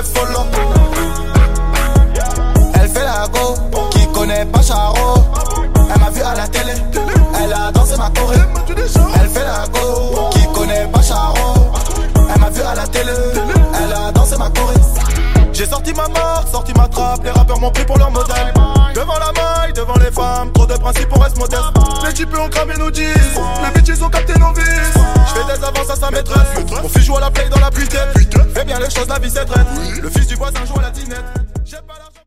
follow. Elle fait la go, qui connaît pas Charo. Elle m'a vu à la télé, elle a dansé ma choré. Elle fait la go, qui connaît pas Charo. Elle m'a vu à la télé, elle a dansé ma choré. J'ai sorti ma marque, sorti ma trappe, les rappeurs m'ont pris pour leur modèle. Devant la maille, devant les femmes, trop de principes, on reste modeste. Les types ont cramé nos jeans, les bitches ont capté nos vices. J'fais des avances à sa maîtresse, mon fils joue à la play dans la pluie. Fais bien les choses, la vie c'est traite. Le fils du voisin joue à la dinette.